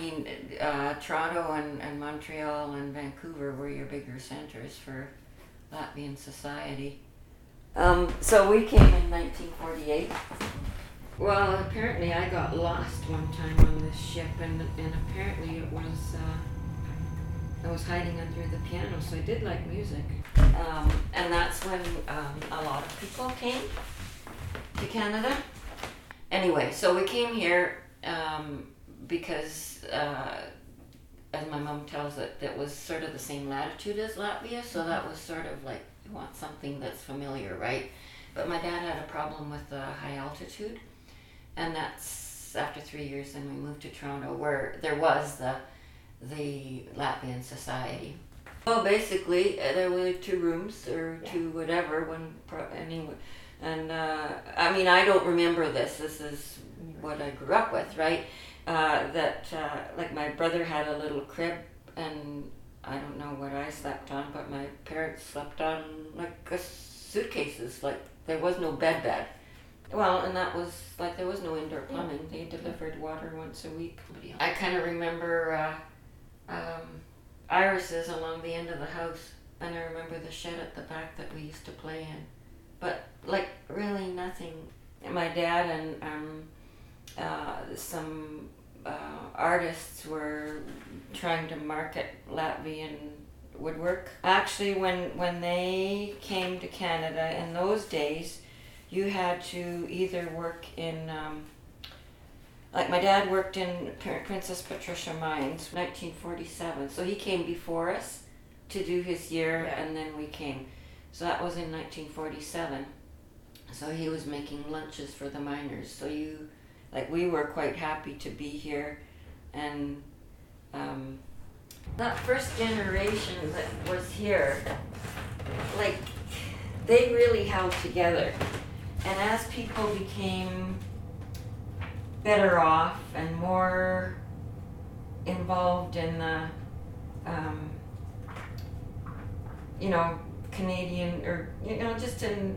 mean, Toronto and Montreal and Vancouver were your bigger centers for Latvian society. So we came in 1948. Well, apparently I got lost one time on this ship, and apparently it was, I was hiding under the piano, so I did like music. And that's when a lot of people came to Canada. Anyway, so we came here because, as my mom tells it, that was sort of the same latitude as Latvia, so that was sort of like, you want something that's familiar, right? But my dad had a problem with the high altitude, and that's after 3 years. Then we moved to Toronto, where there was the Latvian society. Well, basically, there were 2 rooms or 2 whatever. Anyway, and I mean, I don't remember this. This is what I grew up with, right? Like my brother had a little crib, and I don't know what I slept on, but my parents slept on like suitcases. Like there was no bed. Well, and that was like there was no indoor plumbing. They delivered water once a week. I kind of remember irises along the end of the house, and I remember the shed at the back that we used to play in. But like really nothing. My dad and some artists were trying to market Latvian woodwork. Actually, when they came to Canada in those days, you had to either work in, like my dad worked in Princess Patricia Mines, 1947. So he came before us to do his year, and then we came. So that was in 1947. So he was making lunches for the miners. So we were quite happy to be here, and that first generation that was here, like they really held together. And as people became better off and more involved in the, Canadian or just in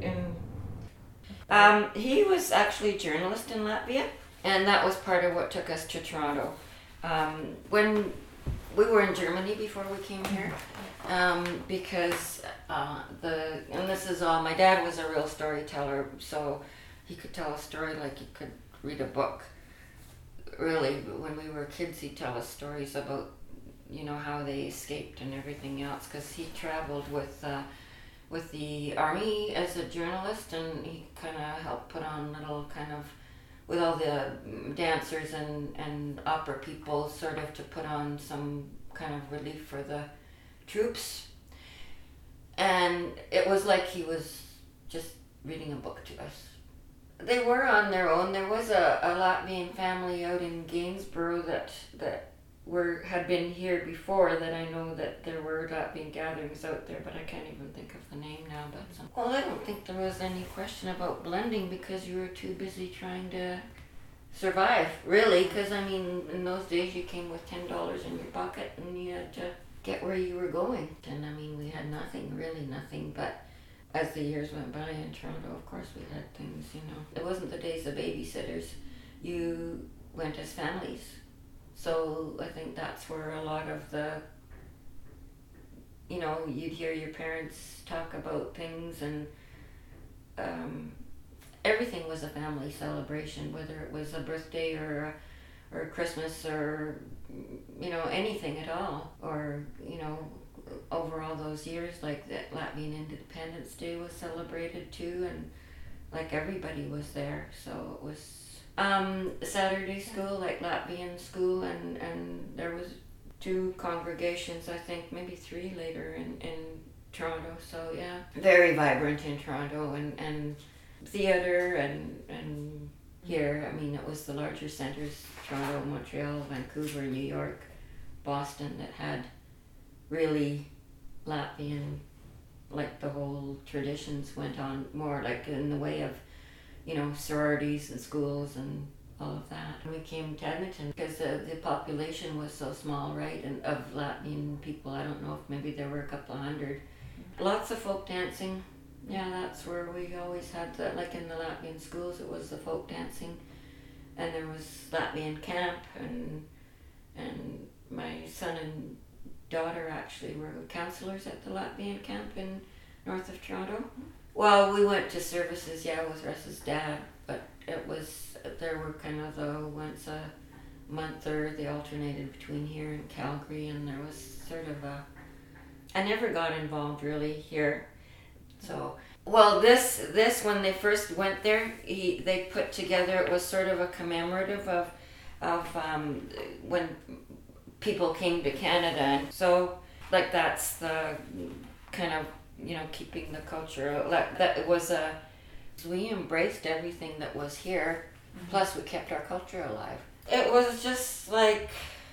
he was actually a journalist in Latvia, and that was part of what took us to Toronto. When we were in Germany before we came here, because and this is all, my dad was a real storyteller, so he could tell a story like he could read a book. Really, when we were kids, he'd tell us stories about, how they escaped and everything else, because he traveled with the army as a journalist, and he kind of helped put on little kind of, with all the dancers and opera people, sort of to put on some kind of relief for the troops. And it was like he was just reading a book to us. They were on their own. There was a Latvian family out in Gainsborough that had been here before, that I know that there were Latvian gatherings out there, but I can't even think of the name now. Well, I don't think there was any question about blending, because you were too busy trying to survive, really, because I mean, in those days you came with $10 in your pocket and you had to get where you were going. And I mean, we had really nothing, but as the years went by in Toronto, of course we had things, It wasn't the days of babysitters. You went as families. So I think that's where a lot of the, you'd hear your parents talk about things, and everything was a family celebration, whether it was a birthday or Christmas or, anything at all. Or, over all those years, like that Latvian Independence Day was celebrated too, and like everybody was there. So it was Saturday school, like Latvian school, and there was 2 congregations, I think, maybe 3 later in Toronto. So yeah, very vibrant in Toronto, and theater and here, I mean, it was the larger centers, Toronto, Montreal, Vancouver, New York, Boston, that had really Latvian, like the whole traditions went on more like in the way of, sororities and schools and all of that. And we came to Edmonton because the population was so small, right? And of Latvian people, I don't know if maybe there were a couple of hundred. Lots of folk dancing. Yeah, that's where we always had the, like in the Latvian schools, it was the folk dancing, and there was Latvian camp and son and daughter actually were counselors at the Latvian camp in north of Toronto. Well, we went to services, with Russ's dad, but there were kind of the once a month, or they alternated between here and Calgary, and there was sort of I never got involved really here. So, well, this when they first went there, they put together, it was sort of a commemorative of when people came to Canada, and so like that's the kind of keeping the culture. That it was we embraced everything that was here, plus we kept our culture alive. It was just like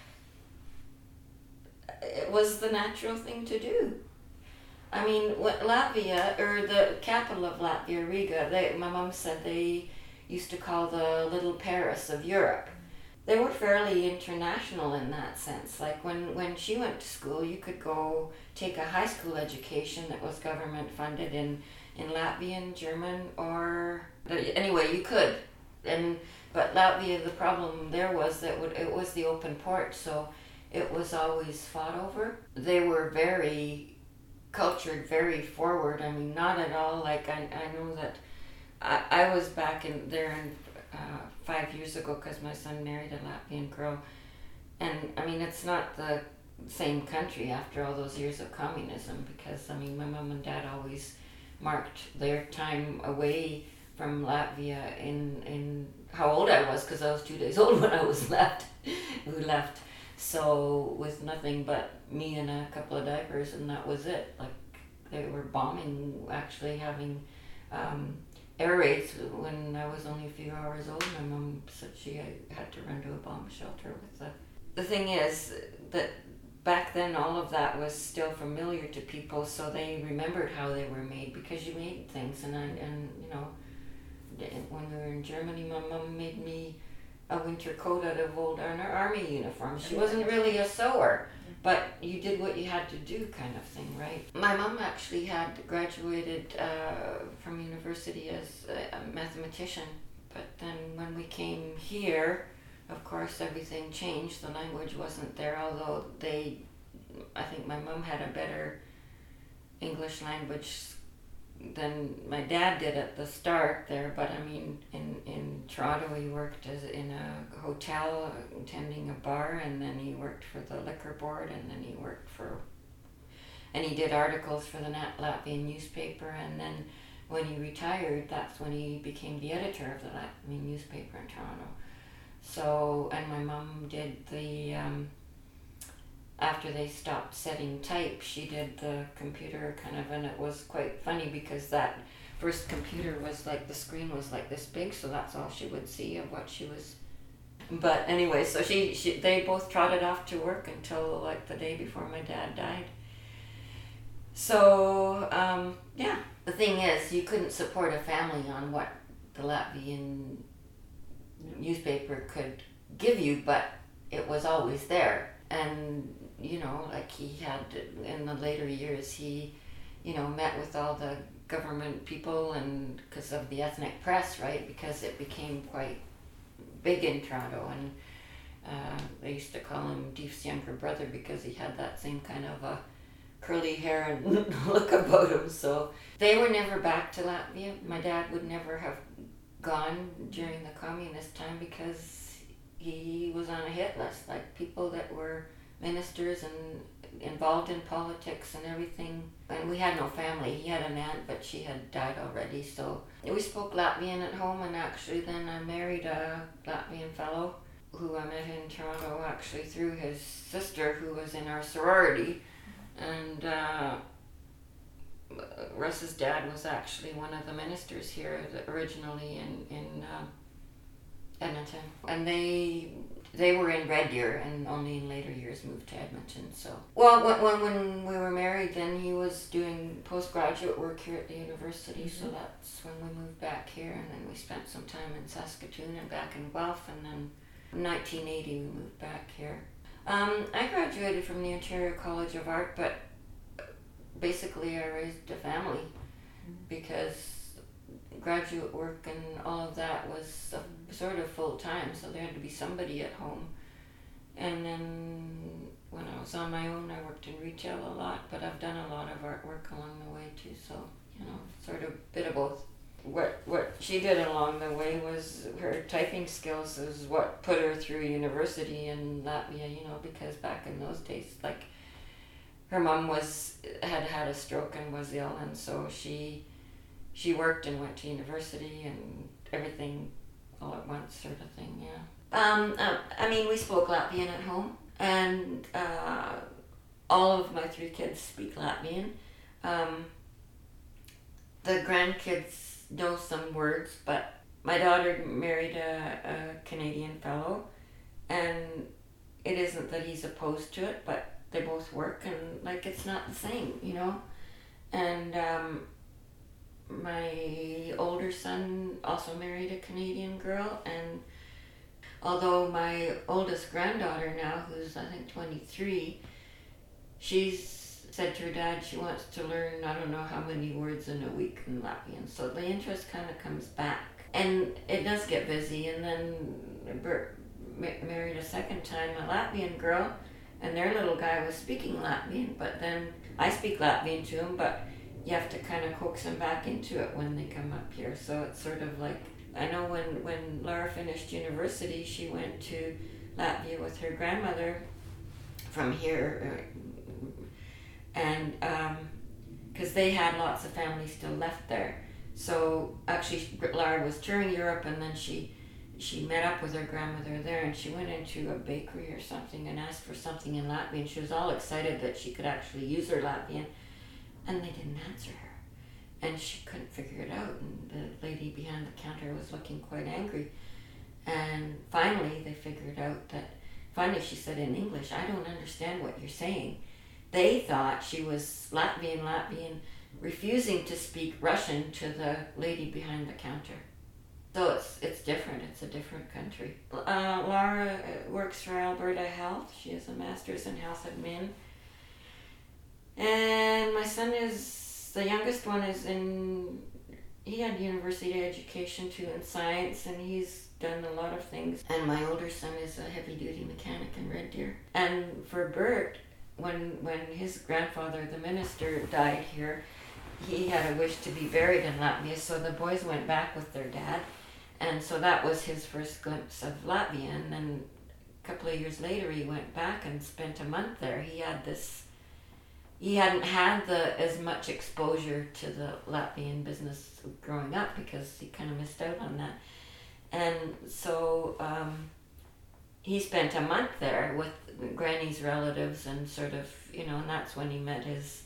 it was the natural thing to do. I mean, Latvia, or the capital of Latvia, Riga, my mom said they used to call the little Paris of Europe. They were fairly international in that sense. Like when she went to school, you could go take a high school education that was government funded in Latvian, German, or anyway, you could. But Latvia, the problem there was that it was the open port, so it was always fought over. They were very cultured, very forward. I mean, not at all like I know that I was back there 5 years ago because my son married a Latvian girl, and I mean it's not the same country after all those years of communism, because I mean my mom and dad always marked their time away from Latvia in how old I was, because I was 2 days old when I was left. We left, so with nothing but me and a couple of diapers, and that was it. Like they were bombing, actually having air raids when I was only a few hours old. My mom said she had to run to a bomb shelter with the thing is that back then all of that was still familiar to people, so they remembered how they were made because you made things. And when we were in Germany, my mom made me a winter coat out of old army uniforms. She wasn't really a sewer, but you did what you had to do, kind of thing, right? My mom actually had graduated from university as a mathematician, but then when we came here, of course, everything changed. The language wasn't there, although I think my mom had a better English language than my dad did at the start there. But I mean, in Toronto, he worked in a hotel, tending a bar, and then he worked for the liquor board, and then he did articles for the Latvian newspaper, and then when he retired, that's when he became the editor of the Latvian newspaper in Toronto. So, and my mom did after they stopped setting type, she did the computer kind of, and it was quite funny because that first computer was like, the screen was like this big, so that's all she would see of what she was. But anyway, so they both trotted off to work until like the day before my dad died. So, the thing is, you couldn't support a family on what the Latvian newspaper could give you, but it was always there. And like he had, in the later years, he met with all the government people, and because of the ethnic press, right, because it became quite big in Toronto, and they used to call him Deef's younger brother because he had that same kind of a curly hair and look about him. So they were never back to Latvia. My dad would never have gone during the communist time because he was on a hit list, like people that were ministers and involved in politics and everything. And we had no family. He had an aunt, but she had died already. So we spoke Latvian at home, and actually then I married a Latvian fellow who I met in Toronto actually through his sister, who was in our sorority. And Russ's dad was actually one of the ministers here originally in Edmonton. And they were in Red Deer, and only in later years moved to Edmonton. So, well, when we were married, then he was doing postgraduate work here at the university. So that's when we moved back here, and then we spent some time in Saskatoon and back in Guelph, and then in 1980 we moved back here. I graduated from the Ontario College of Art, but basically I raised a family because graduate work and all of that was sort of full time, so there had to be somebody at home. And then when I was on my own. I worked in retail a lot, but I've done a lot of artwork along the way too. So, sort of bit of both. What she did along the way was her typing skills is what put her through university in Latvia, because back in those days, like, her mom had a stroke and was ill, and so she worked and went to university and everything all at once, sort of thing. Yeah. We spoke Latvian at home, and all of my 3 kids speak Latvian. The grandkids know some words, but my daughter married a Canadian fellow, and it isn't that he's opposed to it, but they both work, and like, it's not the same, and my older son also married a Canadian girl, and although my oldest granddaughter now, who's I think 23, she's said to her dad she wants to learn I don't know how many words in a week in Latvian, so the interest kind of comes back, and it does get busy. And then Bert married a second time a Latvian girl, and their little guy was speaking Latvian, but then I speak Latvian to him, but you have to kind of coax them back into it when they come up here. So it's sort of like, I know when Laura finished university, she went to Latvia with her grandmother from here, and because they had lots of family still left there. So actually Laura was touring Europe, and then she met up with her grandmother there, and she went into a bakery or something and asked for something in Latvian. She was all excited that she could actually use her Latvian, and they didn't answer her, and she couldn't figure it out, and the lady behind the counter was looking quite angry, and finally she said in English, "I don't understand what you're saying." They thought she was Latvian, refusing to speak Russian to the lady behind the counter. So it's different. It's a different country. Laura works for Alberta Health. She has a master's in health admin. And my son the youngest one he had university education too in science, and he's done a lot of things. And my older son is a heavy duty mechanic in Red Deer. And for Bert, when his grandfather, the minister, died here, he had a wish to be buried in Latvia, so the boys went back with their dad, and so that was his first glimpse of Latvia. And then a couple of years later he went back and spent a month there. He hadn't had as much exposure to the Latvian business growing up, because he kind of missed out on that. And so he spent a month there with Granny's relatives, and sort of, and that's when he met his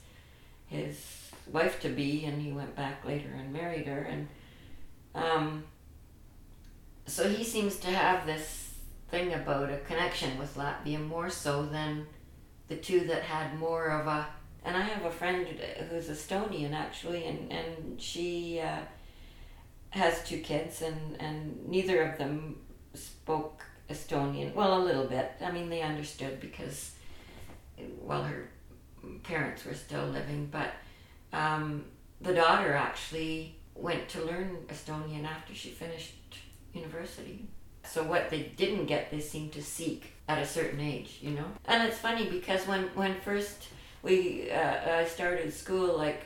wife-to-be, and he went back later and married her. And so he seems to have this thing about a connection with Latvia more so than the two that had more of a... And I have a friend who's Estonian, actually, and she has 2 kids, and neither of them spoke Estonian. Well, a little bit. They understood because, her parents were still living, but the daughter actually went to learn Estonian after she finished university. So what they didn't get, they seemed to seek at a certain age, And it's funny because when first I started school, like,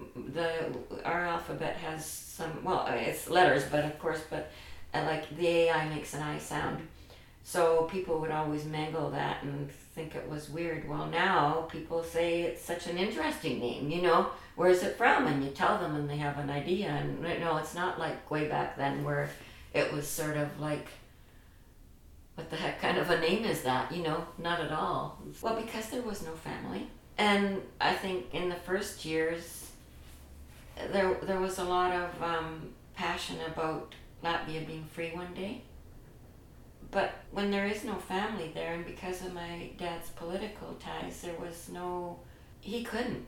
our alphabet has some, it's letters, but of course, like the AI makes an I sound. So people would always mangle that and think it was weird. Well, now people say it's such an interesting name, where is it from? And you tell them and they have an idea. And no, it's not like way back then where it was sort of like, what the heck kind of a name is that? Not at all. Well, because there was no family. And I think in the first years, there was a lot of passion about Latvia being free one day. But when there is no family there, and because of my dad's political ties, there was he couldn't,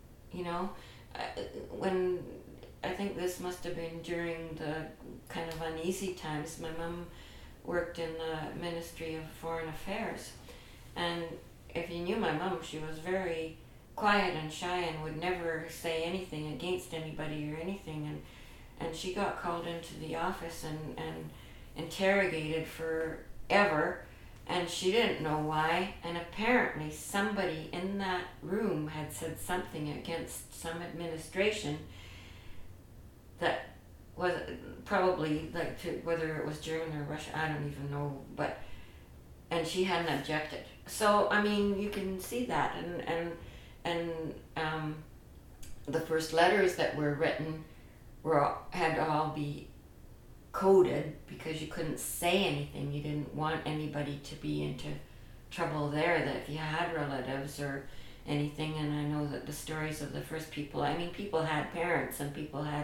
when, I think this must have been during the kind of uneasy times. My mom worked in the Ministry of Foreign Affairs, and if you knew my mom, she was very quiet and shy and would never say anything against anybody or anything, and she got called into the office and interrogated forever And she didn't know why, and apparently somebody in that room had said something against some administration that was probably like to whether it was German or Russian, I don't even know, and she hadn't objected. So I mean, you can see that, and the first letters that were written had to all be coded because you couldn't say anything. You didn't want anybody to be into trouble there, that if you had relatives or anything. And I know that the stories of the first people, I mean, people had parents and people had,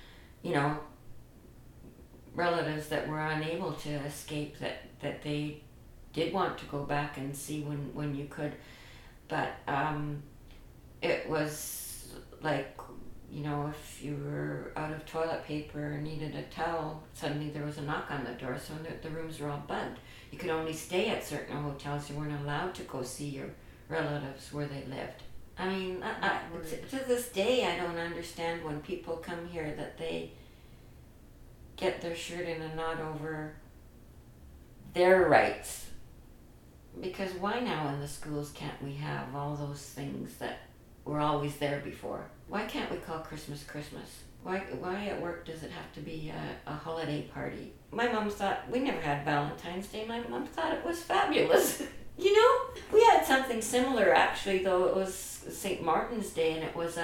relatives that were unable to escape, that they did want to go back and see when you could. But it was like, if you were out of toilet paper or needed a towel, suddenly there was a knock on the door, so the rooms were all bugged. You could only stay at certain hotels. You weren't allowed to go see your relatives where they lived. I mean, to this day, I don't understand when people come here that they get their shirt in a knot over their rights. Because why now in the schools can't we have all those things that were always there before? Why can't we call Christmas Christmas? Why at work does it have to be a holiday party? My mom thought, we never had Valentine's Day. My mom thought it was fabulous. We had something similar actually, though. It was St. Martin's Day, and it was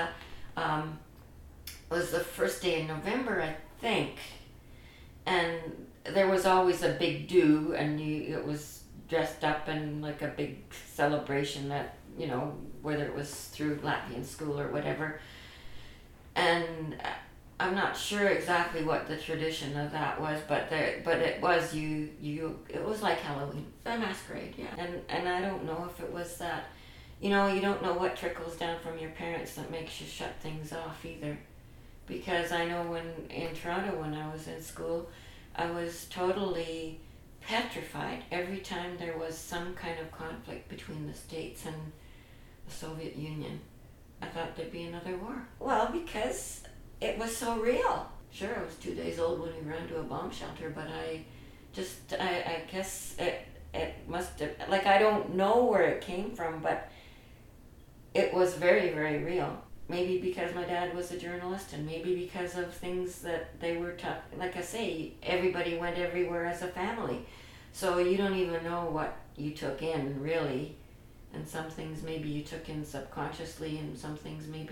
the first day in November, I think. And there was always a big do, and it was dressed up in like a big celebration that, whether it was through Latvian school or whatever. And I'm not sure exactly what the tradition of that was, but it was it was like Halloween, a masquerade, yeah. And I don't know if it was that, you don't know what trickles down from your parents that makes you shut things off either. Because I know in Toronto when I was in school, I was totally petrified every time there was some kind of conflict between the States and the Soviet Union. I thought there'd be another war. Well, because it was so real. Sure, I was 2 days old when we ran to a bomb shelter, but I guess it must have, I don't know where it came from, but it was very, very real. Maybe because my dad was a journalist, and maybe because of things that they were taught. Like I say, everybody went everywhere as a family. So you don't even know what you took in, really. And some things maybe you took in subconsciously, and some things maybe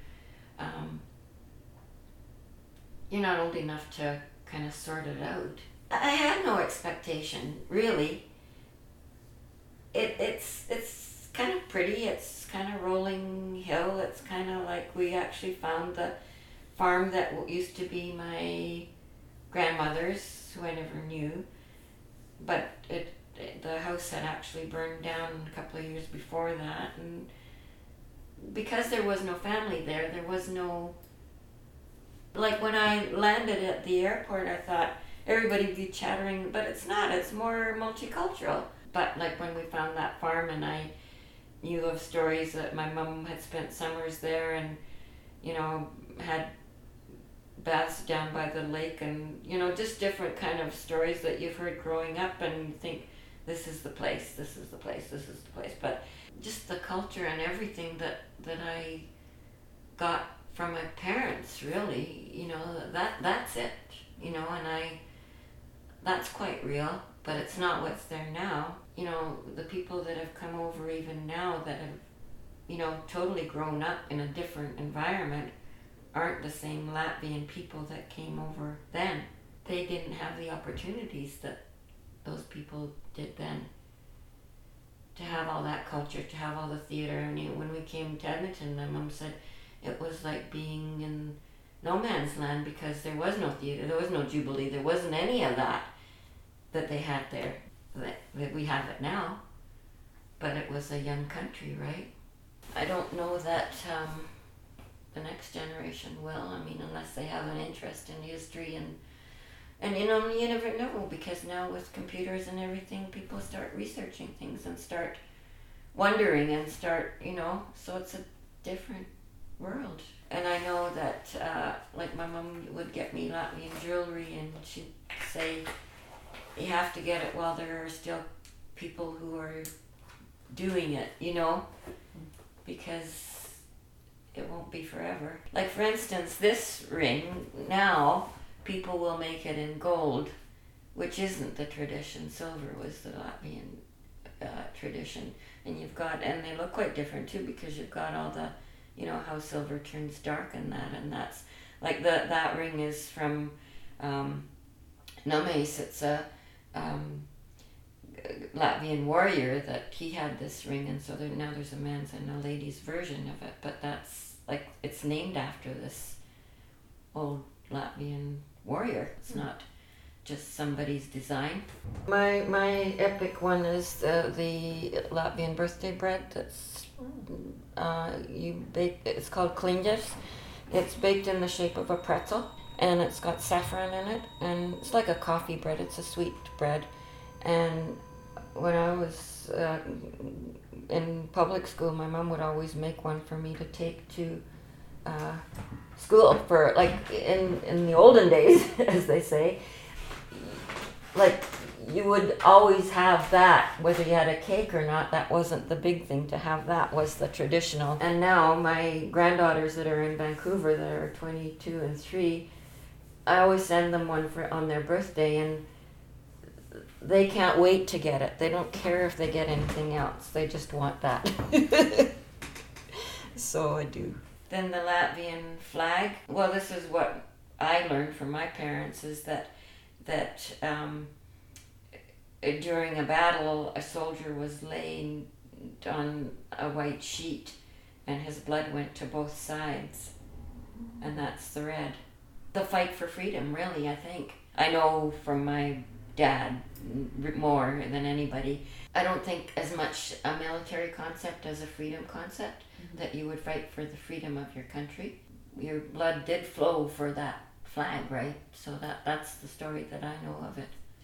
you're not old enough to kind of sort it out. I had no expectation, really. It's kind of pretty. It's kind of rolling hill. It's kind of like we actually found the farm that used to be my grandmother's, who I never knew. But the house had actually burned down a couple of years before that, and because there was no family there was no, like when I landed at the airport, I thought everybody'd be chattering, but it's not. It's more multicultural. But like when we found that farm, and I knew of stories that my mom had spent summers there, and had baths down by the lake, and just different kind of stories that you've heard growing up, and you think, this is the place, this is the place, this is the place. But just the culture and everything that I got from my parents, really, that's it, and that's quite real, but it's not what's there now. The people that have come over even now that have, totally grown up in a different environment aren't the same Latvian people that came over then. They didn't have the opportunities that those people did then, to have all that culture, to have all the theater. And when we came to Edmonton, my mom said it was like being in no man's land, because there was no theater, there was no Jubilee, there wasn't any of that they had there, that we have it now. But it was a young country, right? I don't know that the next generation will. I mean, unless they have an interest in history and you never know, because now with computers and everything, people start researching things and start wondering and start, so it's a different world. And I know that, like my mom would get me Latvian jewelry, and she'd say, you have to get it while there are still people who are doing it, you know, because it won't be forever. Like for instance, this ring now, people will make it in gold, which isn't the tradition. Silver was the Latvian tradition, and and they look quite different too, because you've got all the, you know, how silver turns dark and that's like that ring is from Names. It's a Latvian warrior that he had this ring, and so now there's a man's and a lady's version of it, but that's like, it's named after this old Latvian warrior. It's not just somebody's design. My epic one is the Latvian birthday bread that's you bake. It's called klinģers. It's baked in the shape of a pretzel, and it's got saffron in it, and it's like a coffee bread. It's a sweet bread. And when I was in public school, my mom would always make one for me to take to school for, like, in the olden days, as they say. Like, you would always have that, whether you had a cake or not. That wasn't the big thing. To have that was the traditional. And now my granddaughters that are in Vancouver, that are 22 and 3, I always send them one on their birthday, and they can't wait to get it. They don't care if they get anything else. They just want that. So I do. Then the Latvian flag. Well, this is what I learned from my parents, is that during a battle, a soldier was laying on a white sheet, and his blood went to both sides, and that's the red. The fight for freedom, really, I think. I know from my dad more than anybody. I don't think as much a military concept as a freedom concept, that you would fight for the freedom of your country. Your blood did flow for that flag, right? So that's the story that I know of it.